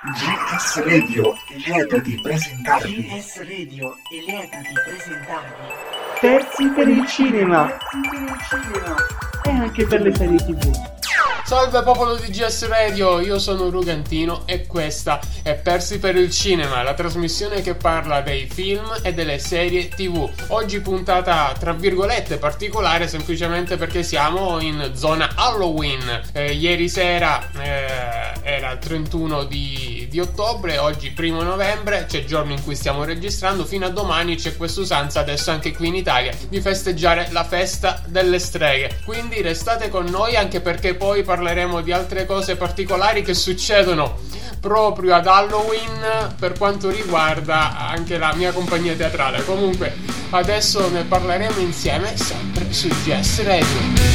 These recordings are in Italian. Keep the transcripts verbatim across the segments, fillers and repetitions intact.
G S Radio è lieta di presentarvi. G S Radio è lieta di presentarvi. Persi per il cinema. Persi per il cinema. E anche per le serie tv. Salve popolo di G S Radio, io sono Rugantino e questa è Persi per il cinema, la trasmissione che parla dei film e delle serie tv. Oggi puntata tra virgolette particolare semplicemente perché siamo in zona Halloween. Eh, ieri sera eh, era il trentuno di, di ottobre, oggi primo novembre, c'è il giorno in cui stiamo registrando, fino a domani c'è questa usanza adesso anche qui in Italia di festeggiare la festa delle streghe. Quindi restate con noi anche perché poi parleremo di altre cose particolari che succedono proprio ad Halloween per quanto riguarda anche la mia compagnia teatrale. Comunque adesso ne parleremo insieme sempre su G S Radio.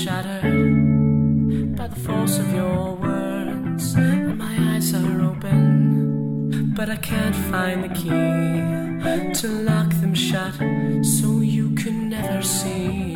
shattered by the force of your words, and my eyes are open, but I can't find the key to lock them shut so you can never see.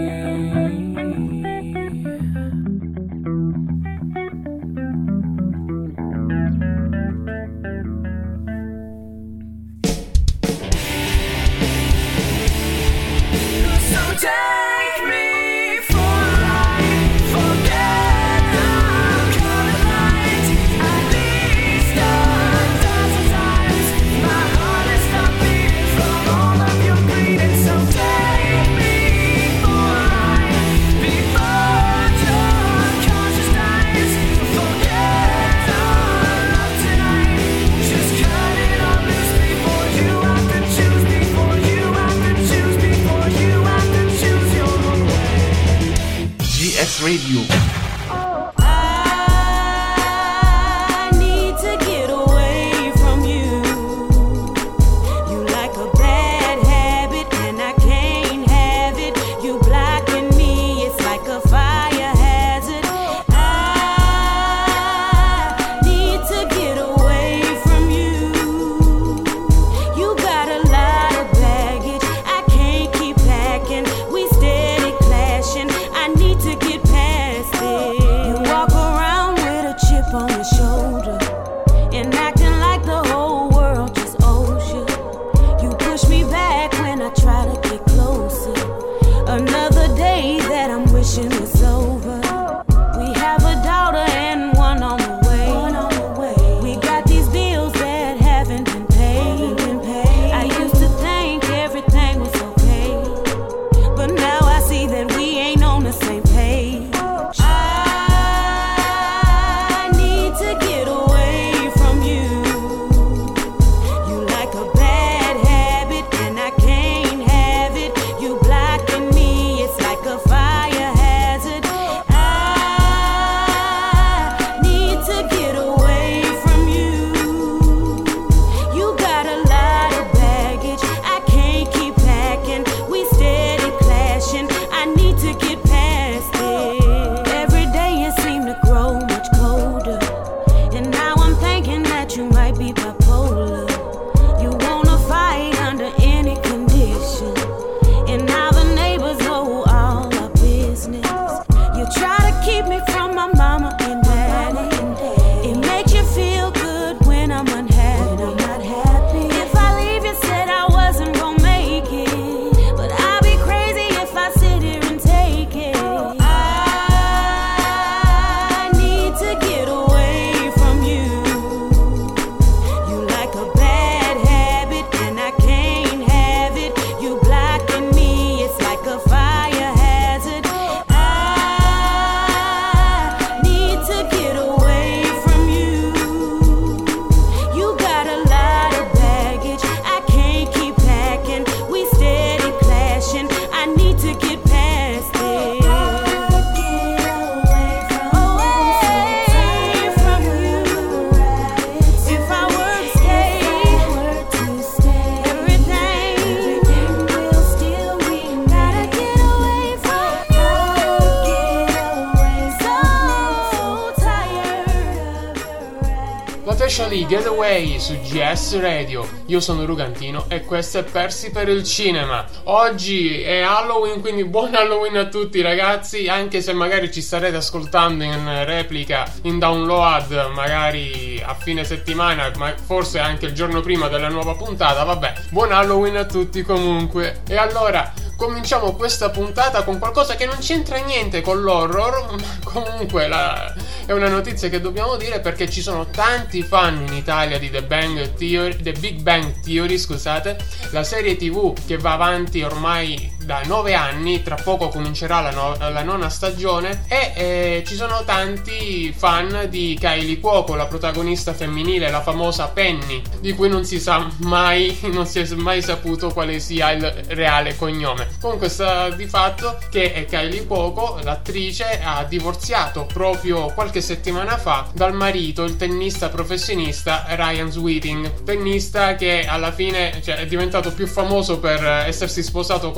Take me for a ride, forget the color light. At least a dozen times my heart has stopped beating from all of your bleeding. So take me for a ride before your conscience dies. Forget our love tonight, just cut it all loose before you have to choose, before you have to choose, before you have to choose your own way. G S Radio. I need to get away from you. You like a bad habit and I can't have it. You blocking me, it's like a fire hazard. I need to get away from you. You got a lot of baggage, I can't keep packing. We steady clashing, I need to get past it. You walk around with a chip on your shoulder and acting like the whole world just owes you. You push me back when I try to get closer. Another day that I'm wishing was over. We have a daughter and one on the way. We got these bills that haven't been paid. I used to think everything was okay, but now I see that we ain't on the same page. I need to get away from you. You like a bad habit and I can't have it. You blocking me, it's like a fire hazard. I need to get away from you. You got a lot of baggage, I can't keep packing. We steady clashing, I need to get past it. Every day you seem to grow much colder, and now I'm thinking that you might be bipolar. You wanna fight under any condition, and now the neighbors know all our business. You try to keep me from my mama and daddy. It makes you feel good when I'm unhappy. If I leave, you said I wasn't gonna make it, but I'll be crazy if I sit here and take it. I need to get away from you. You like a bad habit and I can't have it. You blocking me, it's like a fire hazard. I need to get away from you. You got a lot of baggage, I can't keep packing. We steady clashing, I need to get past it. Get away from you. If I were to stay, everything will still be. Gotta get away from you. So tired of your Lately Get Away su G S Radio. Io sono Rugantino e questo è Persi per il Cinema. Oggi è Halloween, quindi buon Halloween a tutti ragazzi, anche se magari ci starete ascoltando in replica, in download, magari a fine settimana, ma forse anche il giorno prima della nuova puntata. Vabbè, buon Halloween a tutti comunque. E allora cominciamo questa puntata con qualcosa che non c'entra niente con l'horror, ma comunque la, è una notizia che dobbiamo dire perché ci sono tanti fan in Italia di The Bang Theory, The Big Bang Theory, scusate, la serie tv che va avanti ormai da nove anni, tra poco comincerà la, no- la nona stagione e eh, ci sono tanti fan di Kylie Cuoco, la protagonista femminile, la famosa Penny, di cui non si sa mai, non si è mai saputo quale sia il reale cognome. Comunque sta di fatto che Kylie Cuoco, l'attrice, ha divorziato proprio qualche settimana fa dal marito, il tennista professionista Ryan Sweeting, tennista che alla fine, cioè, è diventato più famoso per essersi sposato con Kylie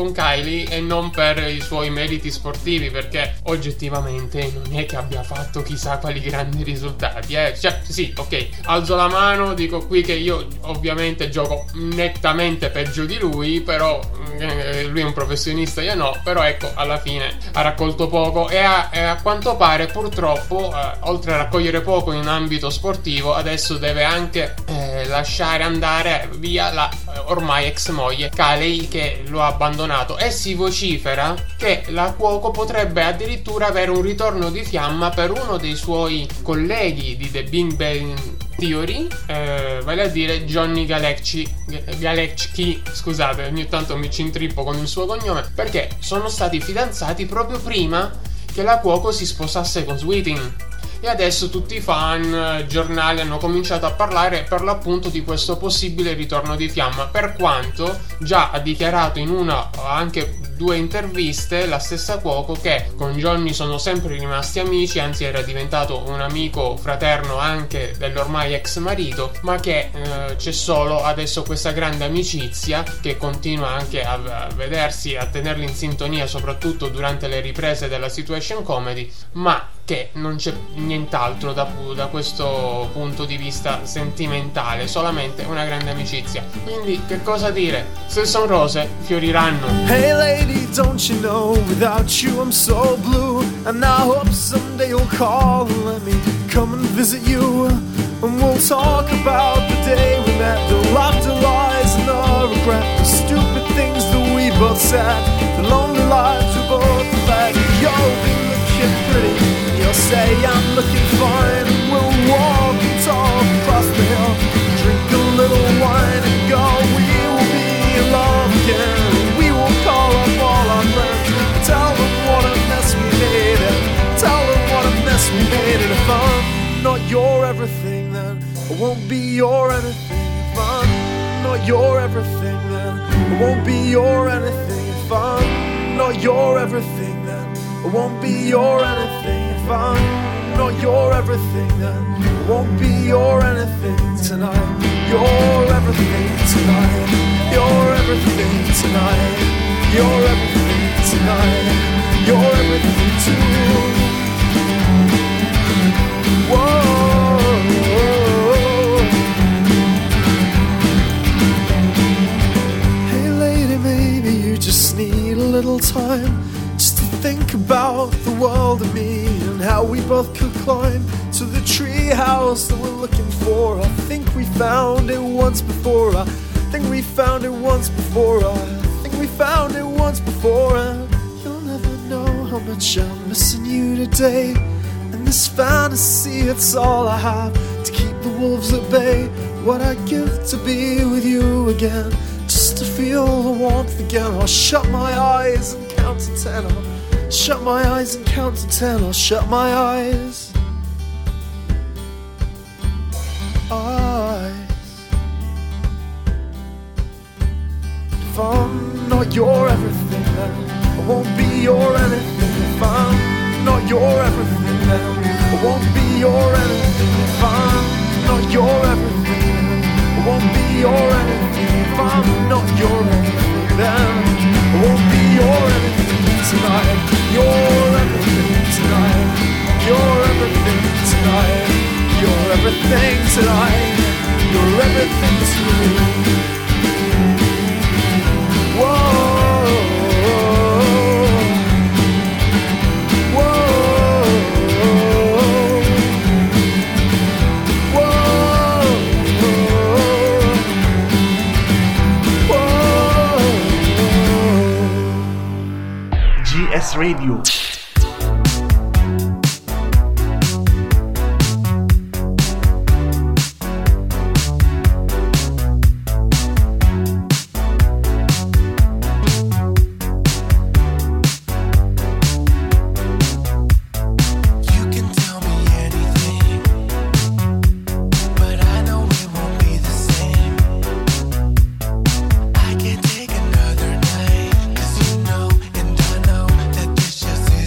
cieli e non per i suoi meriti sportivi, perché oggettivamente non è che abbia fatto chissà quali grandi risultati, eh. Cioè, sì, ok, alzo la mano, dico qui che io ovviamente gioco nettamente peggio di lui, però eh, lui è un professionista, io no, però ecco, alla fine ha raccolto poco e a, e a quanto pare purtroppo eh, oltre a raccogliere poco in ambito sportivo, adesso deve anche eh, lasciare andare via la eh, ormai ex moglie Kaley, che lo ha abbandonato, e si vocifera che la cuoco potrebbe addirittura avere un ritorno di fiamma per uno dei suoi colleghi di The Big Bang Theory, eh, vale a dire Johnny Galecki, Galecki, scusate, ogni tanto mi ci intrippo con il suo cognome, perché sono stati fidanzati proprio prima che la cuoco si sposasse con Sweeting. E adesso tutti i fan, giornali hanno cominciato a parlare per l'appunto di questo possibile ritorno di fiamma, per quanto già ha dichiarato in una o anche due interviste la stessa cuoco che con Johnny sono sempre rimasti amici, anzi era diventato un amico fraterno anche dell'ormai ex marito, ma che eh, c'è solo adesso questa grande amicizia che continua anche a, a vedersi, a tenerli in sintonia soprattutto durante le riprese della situation comedy, ma che non c'è nient'altro da, da questo punto di vista sentimentale, solamente una grande amicizia. Quindi che cosa dire? Se son rose fioriranno. Hey lady, don't you know without you I'm so blue, and I hope someday you'll call and let me come and visit you, and we'll talk about the day we met, the laughter, lies and the regret, the stupid things that we both said, the lonely lives we both led. You'll be looking pretty, you'll say I'm looking fine, and we'll walk and talk across the hill, drink a little wine and go. We will be in love again, we will call up all our friends, tell them what a mess we made it, tell them what a mess we made it. If I'm not your everything, then I won't be your anything. If I'm not your everything, then I won't be your anything. If I'm not your everything, then I won't be your anything. If I'm not your everything, then I won't be your anything tonight. You're everything tonight. You're everything tonight. You're everything tonight. You're everything too. Whoa. Hey lady, maybe you just need a little time just to think about the world and me, and how we both could climb to the tree house that we're looking for. I think we found it once before. I think we found it once before. I think we found it once before. And you'll never know how much I'm missing you today. And this fantasy, it's all I have to keep the wolves at bay. What I'd give to be with you again, just to feel the warmth again. I'll shut my eyes and count to ten. I'll shut my eyes and count to ten. I'll shut my eyes. Eyes. If I'm not your everything, then I won't be your anything. If I'm not your everything, then I won't be your anything. If I'm not your everything, then I won't be your anything. If I'm not your anything, then I won't be your anything tonight. You're everything tonight. You're everything tonight. You're everything tonight. You're everything to me. Whoa. Whoa. Whoa. G S Radio. Just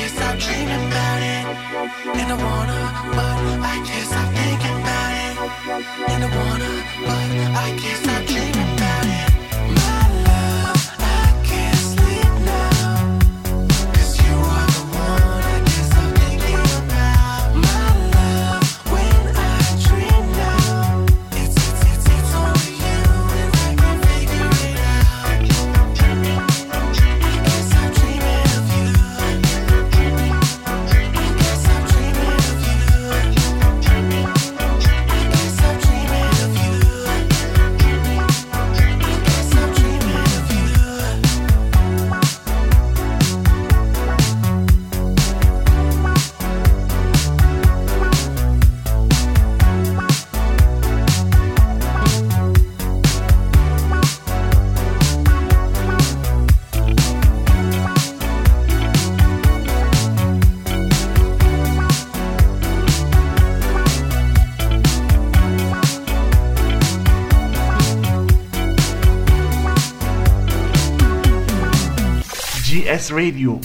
can't stop dreaming about it. And I wanna, but I can't stop thinking about it. And I wanna, but I can't stop dreaming about it. My love, I can't sleep now. 'Cause you are the one I can't stop thinking about. My love, when I dream now, it's, it's, it's, it's only you and I can figure it out. I can't stop dreaming of you. I can't stop dreaming of you. I can't stop dreaming of you. I can't stop dreaming of you. G S Radio.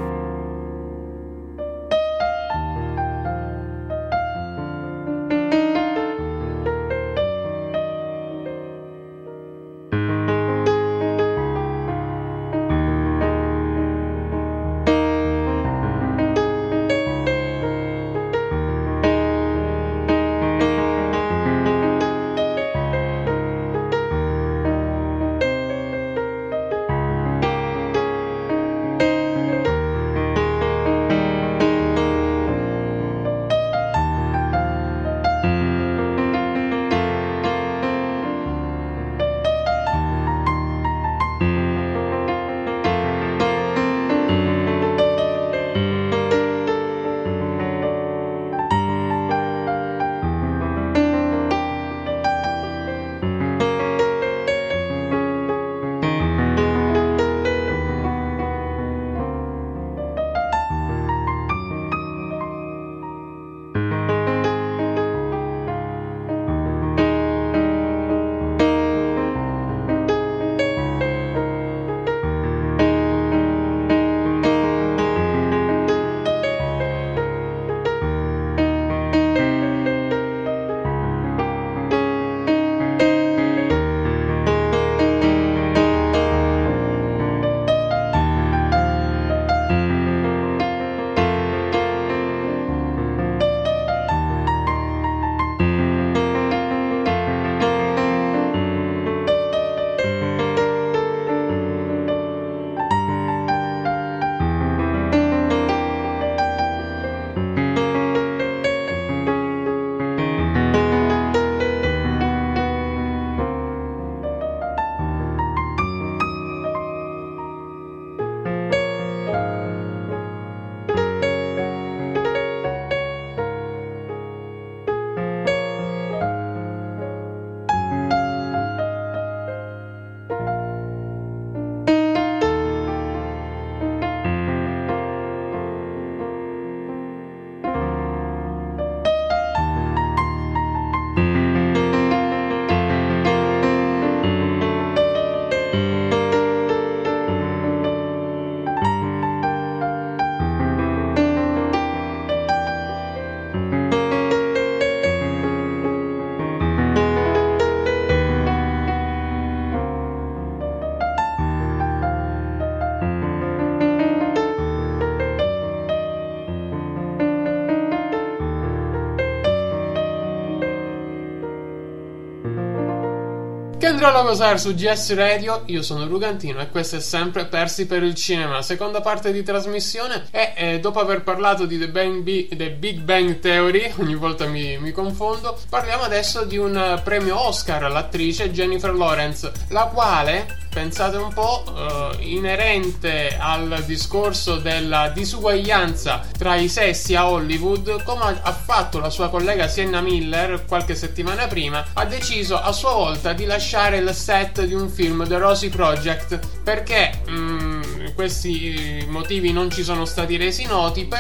Kendra Logosar su G S Radio, io sono Rugantino e questo è sempre Persi per il Cinema, seconda parte di trasmissione. E eh, dopo aver parlato di The, Bang B- The Big Bang Theory, ogni volta mi, mi confondo, parliamo adesso di un premio Oscar all'attrice Jennifer Lawrence, la quale, pensate un po', eh, inerente al discorso della disuguaglianza tra i sessi a Hollywood, come ha fatto la sua collega Sienna Miller qualche settimana prima, ha deciso a sua volta di lasciare il set di un film, The Rosie Project, perché mh, questi motivi non ci sono stati resi noti, però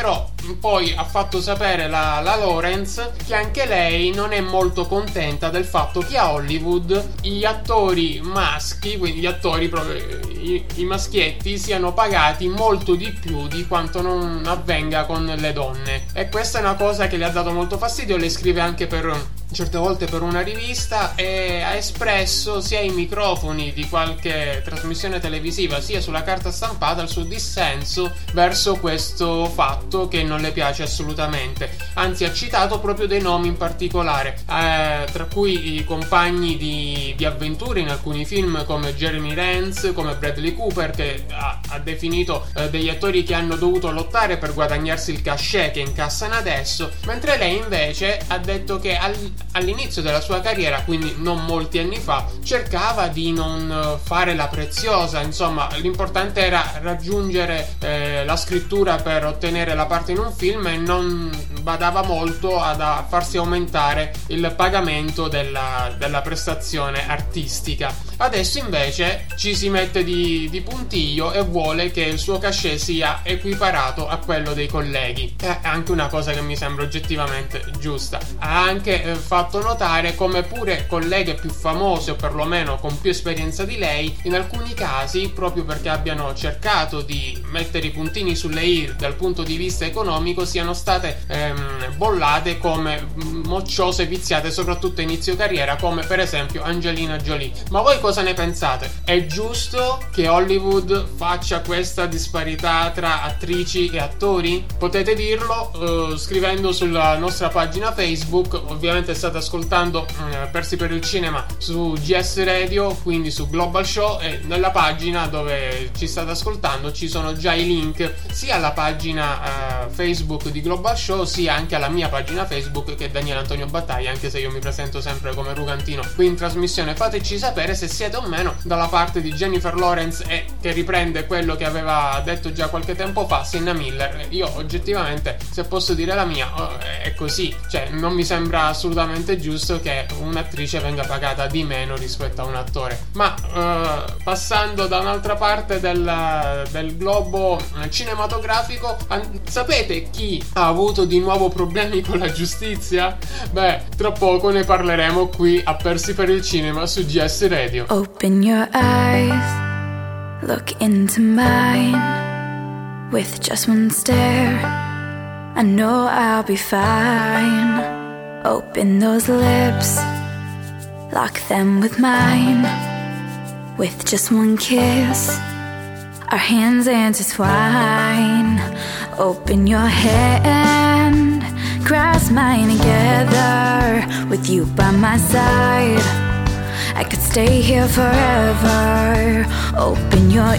poi ha fatto sapere la, la Lawrence che anche lei non è molto contenta del fatto che a Hollywood gli attori maschi, quindi gli attori proprio i, i maschietti, siano pagati molto di più di quanto non avvenga con le donne, e questa è una cosa che le ha dato molto fastidio. Lei scrive anche per certe volte per una rivista e ha espresso sia ai microfoni di qualche trasmissione televisiva sia sulla carta stampata il suo dissenso verso questo fatto che non le piace assolutamente. Anzi, ha citato proprio dei nomi in particolare, eh, tra cui i compagni di, di avventure in alcuni film come Jeremy Renner, come Bradley Cooper, che ha, ha definito eh, degli attori che hanno dovuto lottare per guadagnarsi il cachet che incassano adesso, mentre lei invece ha detto che al, all'inizio della sua carriera, quindi non molti anni fa, cercava di non fare la preziosa, insomma l'importante era raggiungere eh, la scrittura per ottenere la parte in un film e non badava molto ad a farsi aumentare il pagamento della, della prestazione artistica. Adesso invece ci si mette di, di puntiglio e vuole che il suo cachet sia equiparato a quello dei colleghi. È anche una cosa che mi sembra oggettivamente giusta. Ha anche eh, fatto notare come pure colleghe più famose, o perlomeno con più esperienza di lei, in alcuni casi, proprio perché abbiano cercato di mettere i puntini sulle i dal punto di vista economico, siano state ehm, bollate come mocciose, viziate, soprattutto a inizio carriera, come per esempio Angelina Jolie. Ma voi cosa ne pensate? È giusto che Hollywood faccia questa disparità tra attrici e attori? Potete dirlo eh, scrivendo sulla nostra pagina Facebook. Ovviamente state ascoltando eh, Persi per il Cinema su G S Radio, quindi su Global Show, e nella pagina dove ci state ascoltando ci sono già i link sia alla pagina eh, Facebook di Global Show sia anche alla mia pagina Facebook, che è Daniele Antonio Battaglia, anche se io mi presento sempre come Rugantino qui in trasmissione. Fateci sapere se siete o meno dalla parte di Jennifer Lawrence, e che riprende quello che aveva detto già qualche tempo fa Sienna Miller. Io oggettivamente, se posso dire la mia, è così, cioè non mi sembra assolutamente giusto che un'attrice venga pagata di meno rispetto a un attore. Ma eh, passando da un'altra parte del, del globo cinematografico, an- sapete chi ha avuto di nuovo problemi con la giustizia? Beh, tra poco ne parleremo qui a Persi per il Cinema su G S Radio. Open your eyes, look into mine. With just one stare, I know I'll be fine. Open those lips, lock them with mine. With just one kiss, our hands intertwine. Open your hand, grasp mine together. With you by my side, I could stay here forever. Open your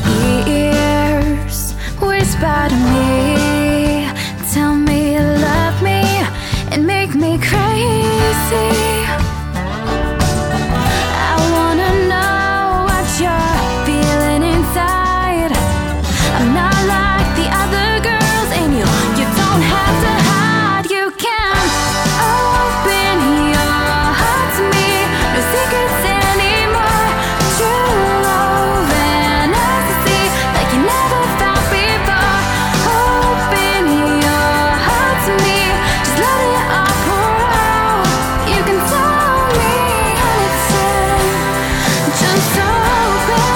ears, whisper to me. Tell me you love me and make me crazy. I wanna know what you're feeling inside. I'm not like the other girls, and you, you don't have to hide. You can open your heart to me. No secrets anymore. True love and ecstasy, like you never felt before. Open your heart to me. Just let it all pour out. You can tell me anything. Just open.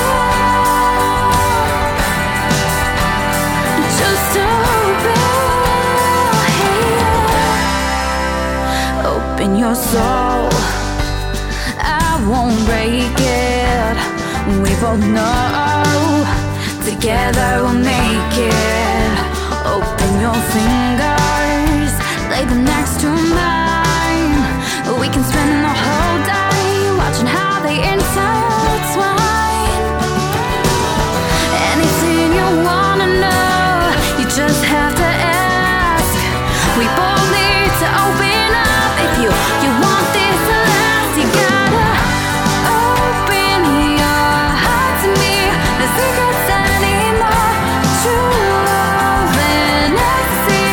Just open. Hey. Open your soul. I won't break it. We both know together we'll make it. Open your fingers, lay them next to mine. We can spend the whole day watching how they intertwine. Anything you wanna know, you just have to ask. We both need to open up. If you, you want this to last, you gotta open your heart to me. No secrets anymore. True love and ecstasy,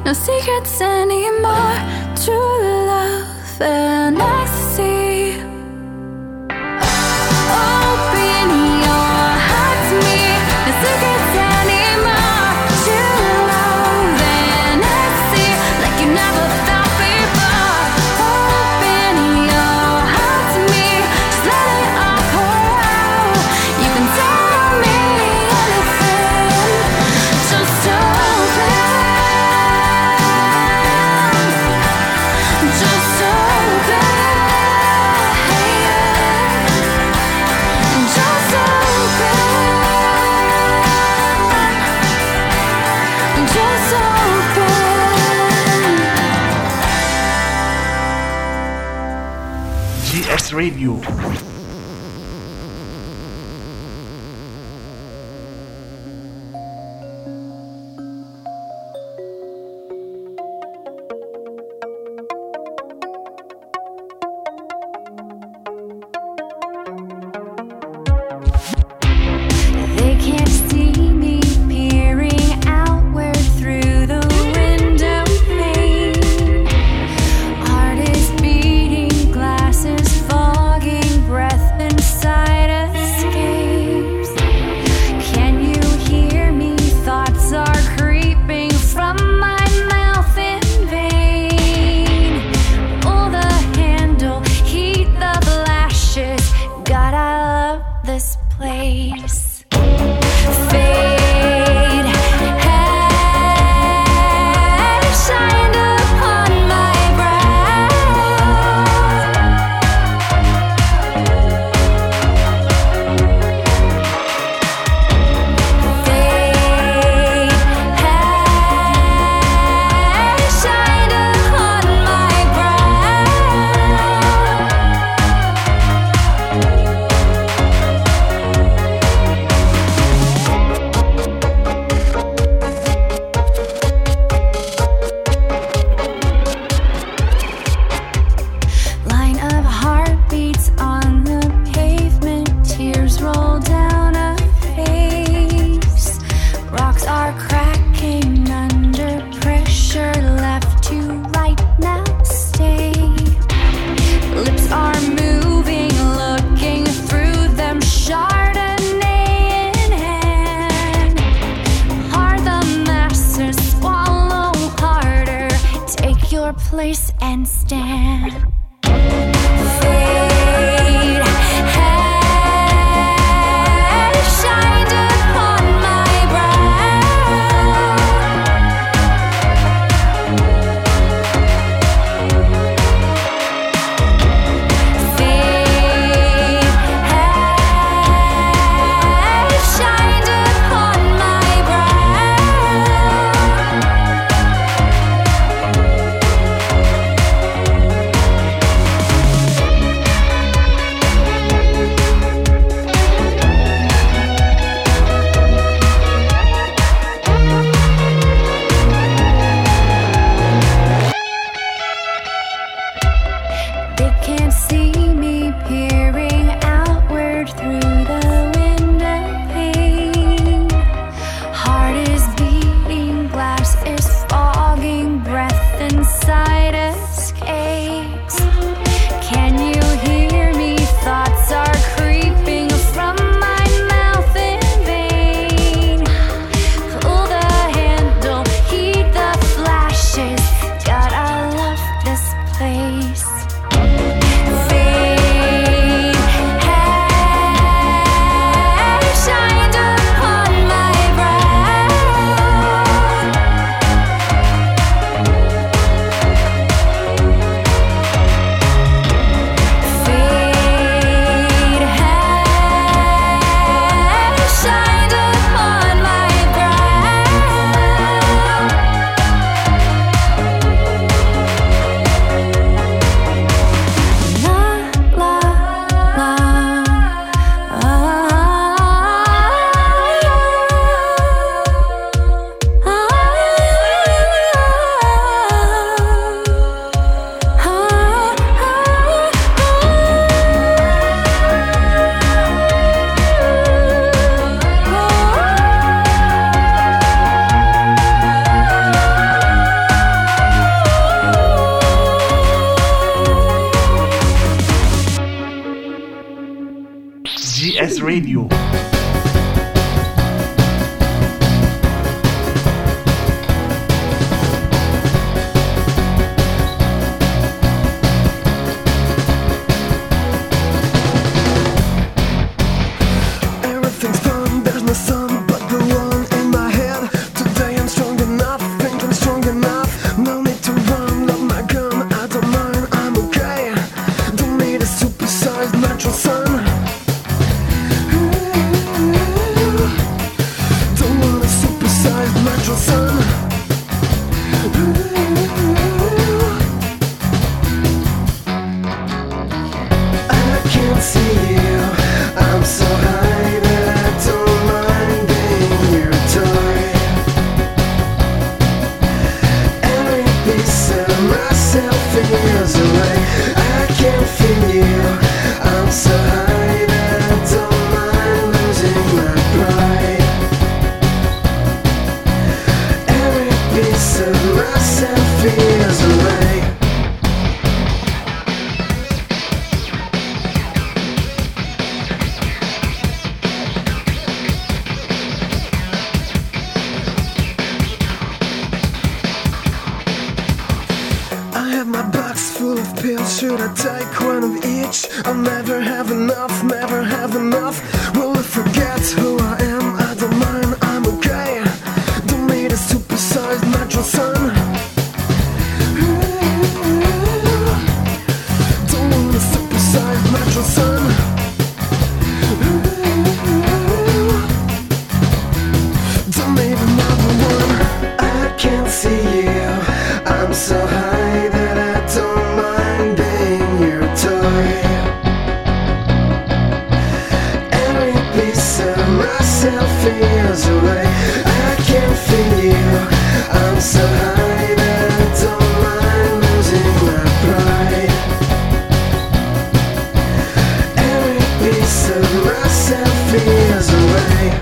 no secrets anymore. True love and ecstasy. Open your heart to me, no secrets anymore. True love and ecstasy, like you never felt before. Open your heart to me, just let it all pour out. You can tell me anything, just open. Just open. Just open. Just open. G S Radio. They can't see me peering outward through the window pane. Heart is beating, glasses fogging, breath inside escapes. Can you hear me? Thoughts are creeping from my mouth in vain. Pull the handle, heat the flashes. God, I love this place. Fade has shined upon my brow. Fade has shined upon my brow. Line of heartbeats on the pavement, tears roll down a face. Rocks are cracking under pressure, left to right now stay. Lips are moving, looking through them, Chardonnay in hand. Hard the masses, swallow harder, take your place and stand. Fade has shined upon my brow. Fade has shined upon my brow. Radio. Everything's fun, there's no sun but the one in my head. Today I'm strong enough, think I'm strong enough. No need to run, love my gun, I don't mind, I'm okay. Don't need a supersized natural sun. Don't want a supersized natural sun. I can't see you, I'm so high that I don't mind being your toy. Every piece of myself feels away. I can't feel you, I'm so high that I don't mind losing my pride. Every piece of myself feels away. I have my box full of pills, should I take one of each? I'll never have enough, never have enough. Will I forget who I am? I don't mind, I'm okay. Don't need a supersized natural sun. Don't want a supersized natural sun. Don't need another one. I can't see you, I'm so high that I don't mind being your toy. Every piece of myself feels away. I can't feel you, I'm so high that I don't mind losing my pride. Every piece of myself feels away.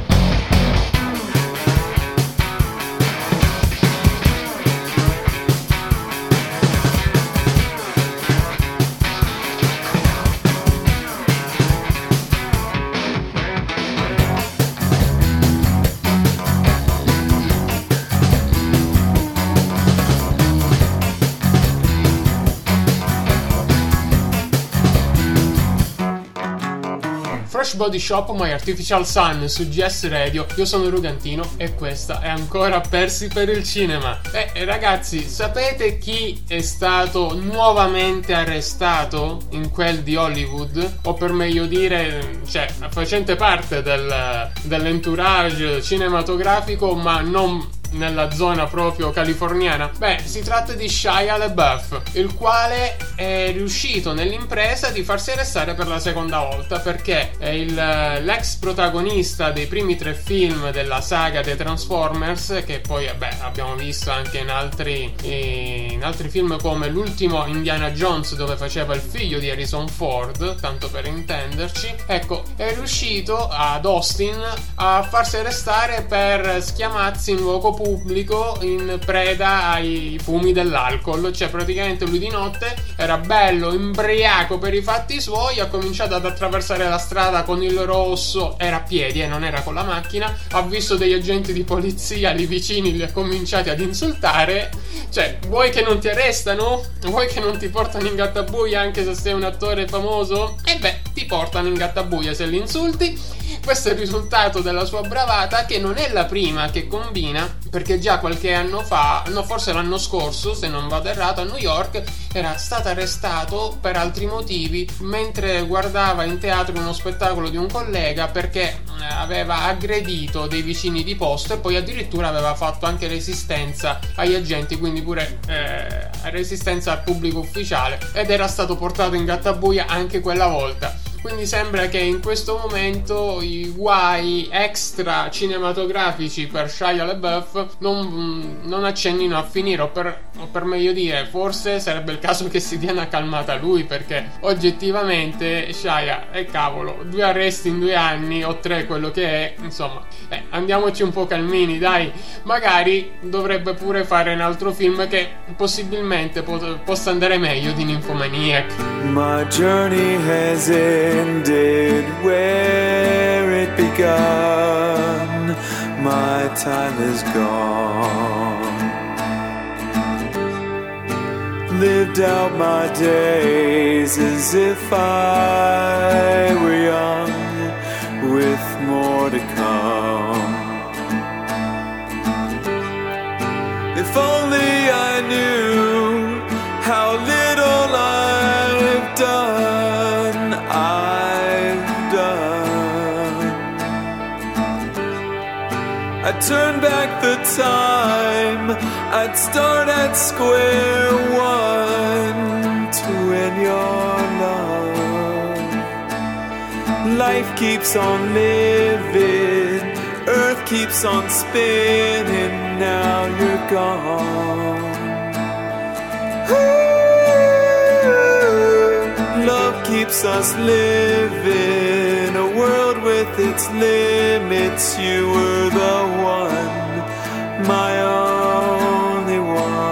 Fresh Body Shop, My Artificial Sun su G S Radio. Io sono Rugantino e questa è ancora Persi per il cinema. E ragazzi, sapete chi è stato nuovamente arrestato in quel di Hollywood? O per meglio dire, cioè, facente parte del, dell'entourage cinematografico, ma non nella zona proprio californiana? Beh, si tratta di Shia LaBeouf, il quale è riuscito nell'impresa di farsi arrestare per la seconda volta, perché è il, l'ex protagonista dei primi tre film della saga dei Transformers, che poi vabbè, abbiamo visto anche in altri in altri film come l'ultimo Indiana Jones, dove faceva il figlio di Harrison Ford, tanto per intenderci. Ecco, è riuscito ad Austin a farsi arrestare per schiamazzi in luogo pubblico in preda ai fumi dell'alcol. Cioè praticamente lui di notte era bello imbriaco per i fatti suoi, ha cominciato ad attraversare la strada con il rosso, era a piedi e eh, non era con la macchina, ha visto degli agenti di polizia lì vicini, li ha cominciati ad insultare. Cioè, vuoi che non ti arrestano? Vuoi che non ti portano in gattabuia anche se sei un attore famoso? E beh, ti portano in gattabuia se li insulti. Questo è il risultato della sua bravata, che non è la prima che combina, perché già qualche anno fa, no forse l'anno scorso se non vado errato, a New York era stato arrestato per altri motivi mentre guardava in teatro uno spettacolo di un collega, perché aveva aggredito dei vicini di posto e poi addirittura aveva fatto anche resistenza agli agenti, quindi pure eh, resistenza al pubblico ufficiale, ed era stato portato in gattabuia anche quella volta. Quindi sembra che in questo momento i guai extra cinematografici per Shia LaBeouf non, non accennino a finire, o per, o per meglio dire, forse sarebbe il caso che si dia una calmata lui, perché oggettivamente Shia, e eh, cavolo, due arresti in due anni o tre, quello che è, insomma, eh, andiamoci un po' calmini, dai. Magari dovrebbe pure fare un altro film che possibilmente po- possa andare meglio di Nymphomaniac. My journey has ended. ended, where it begun, my time is gone. Lived out my days as if I were young, with more to come. If only I knew how little I've done, I've done. I'd turn back the time, I'd start at square one to win your love. Life keeps on living, earth keeps on spinning, now you're gone. Love keeps us living, a world with its limits. You were the one, my only one.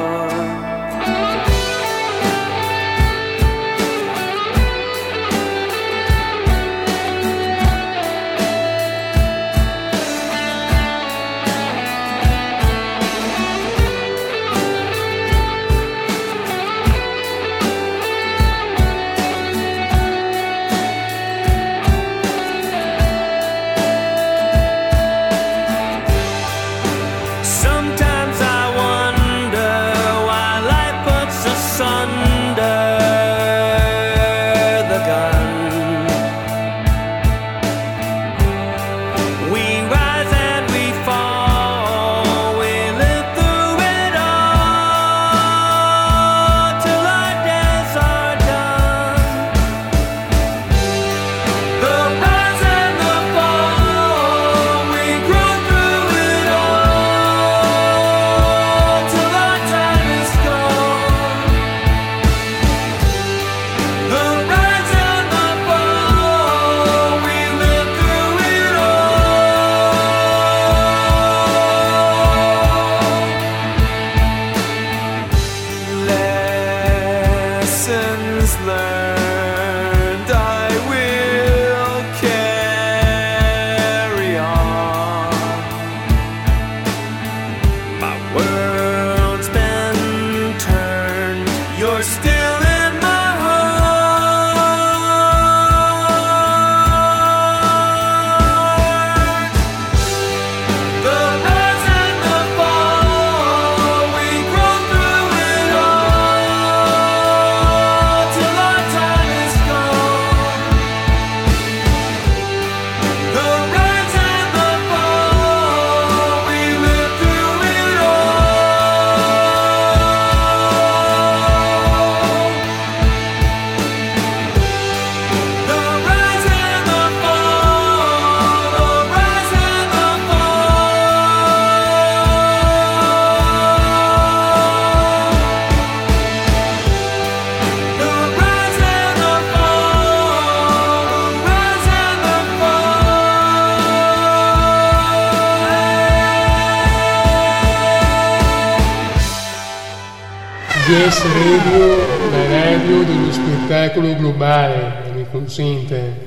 Yes Radio, la radio dello spettacolo globale, mi consente.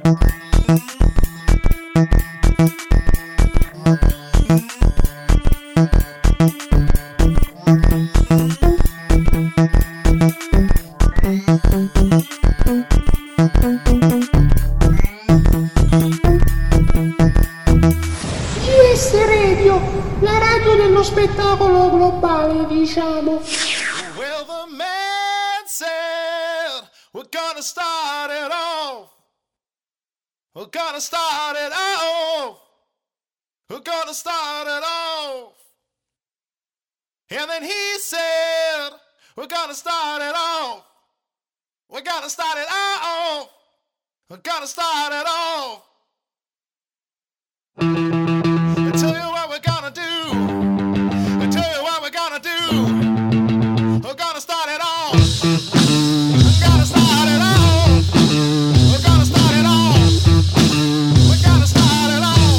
Spettacolo globale, diciamo. Well, the man said, we're gonna start it off. We're gonna start it off. We're gonna start it off. And then he said, we're gonna start it off. We're gonna start it off. We're gonna start it off. I tell you what we're gonna do. Tell you what we're gonna do. We're gonna start it off. We're gonna start it off. We're gonna start it off. We're gonna start it off.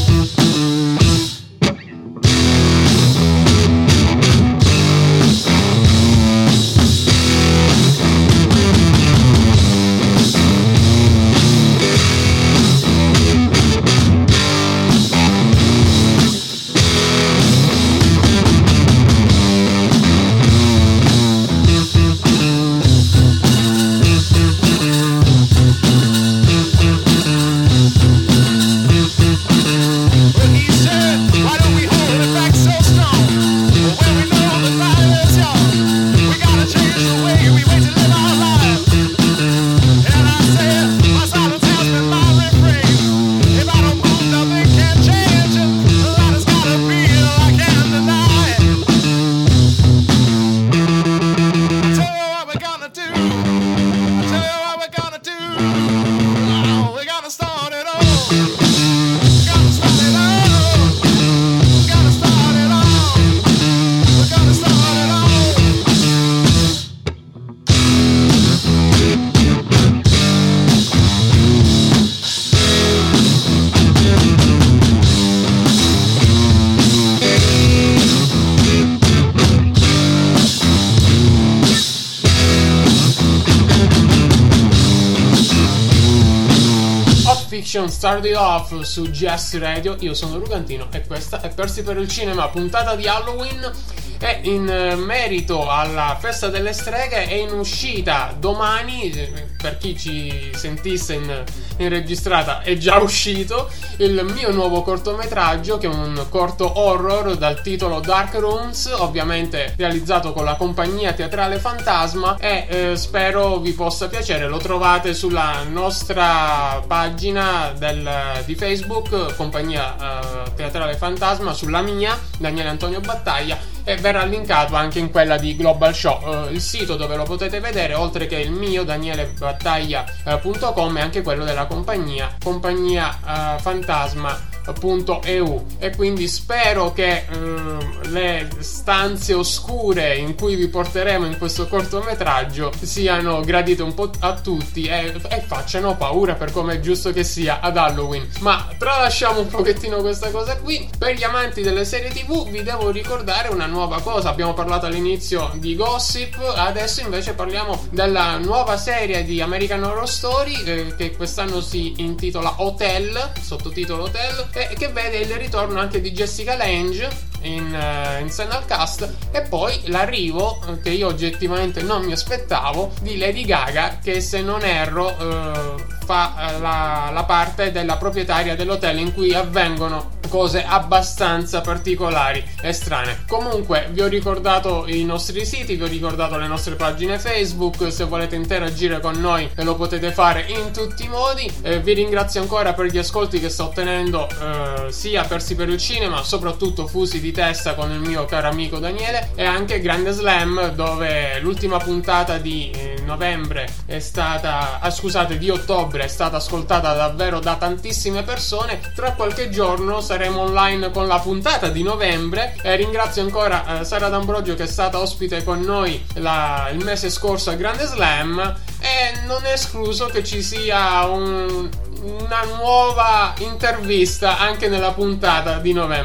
Started Off su Jazz Radio. Io sono Rugantino e questa è Persi per il Cinema, puntata di Halloween. E in merito alla festa delle streghe è in uscita domani, per chi ci sentisse in, in registrata è già uscito, il mio nuovo cortometraggio, che è un corto horror dal titolo Dark Rooms, ovviamente realizzato con la compagnia teatrale Fantasma, e eh, spero vi possa piacere. Lo trovate sulla nostra pagina del, di Facebook, compagnia eh, teatrale Fantasma, sulla mia, Daniele Antonio Battaglia, e verrà linkato anche in quella di Global Show, uh, il sito dove lo potete vedere, oltre che il mio daniele battaglia punto com, e anche quello della compagnia compagnia uh, fantasma punto e u. E quindi spero che uh, le stanze oscure in cui vi porteremo in questo cortometraggio siano gradite un po' a tutti e, e facciano paura, per come è giusto che sia ad Halloween. Ma tralasciamo un pochettino questa cosa qui. Per gli amanti delle serie tv vi devo ricordare una nuova cosa. Abbiamo parlato all'inizio di Gossip, adesso invece parliamo della nuova serie di American Horror Story eh, che quest'anno si intitola Hotel, sottotitolo Hotel, e che vede il ritorno anche di Jessica Lange in, uh, in scena al cast, e poi l'arrivo, uh, che io oggettivamente non mi aspettavo, di Lady Gaga, che se non erro uh, fa uh, la, la parte della proprietaria dell'hotel in cui avvengono cose abbastanza particolari e strane. Comunque vi ho ricordato i nostri siti, vi ho ricordato le nostre pagine Facebook. Se volete interagire con noi lo potete fare in tutti i modi. eh, vi ringrazio ancora per gli ascolti che sto ottenendo, eh, sia Persi per il Cinema, soprattutto Fusi di Testa con il mio caro amico Daniele, e anche Grande Slam, dove l'ultima puntata di eh, novembre è stata ah, scusate di ottobre è stata ascoltata davvero da tantissime persone. Tra qualche giorno saremo online con la puntata di novembre, e ringrazio ancora eh, Sara D'Ambrogio, che è stata ospite con noi la, il mese scorso a Grande Slam, e non è escluso che ci sia un, una nuova intervista anche nella puntata di novembre.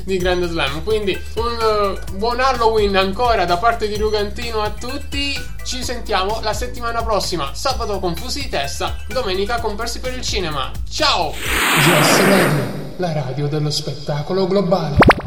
di Grand Slam. Quindi un uh, buon Halloween ancora da parte di Rugantino a tutti. Ci sentiamo la settimana prossima, sabato con Fusi di Testa, domenica con Persi per il Cinema. Ciao! G S Radio, la radio dello spettacolo globale.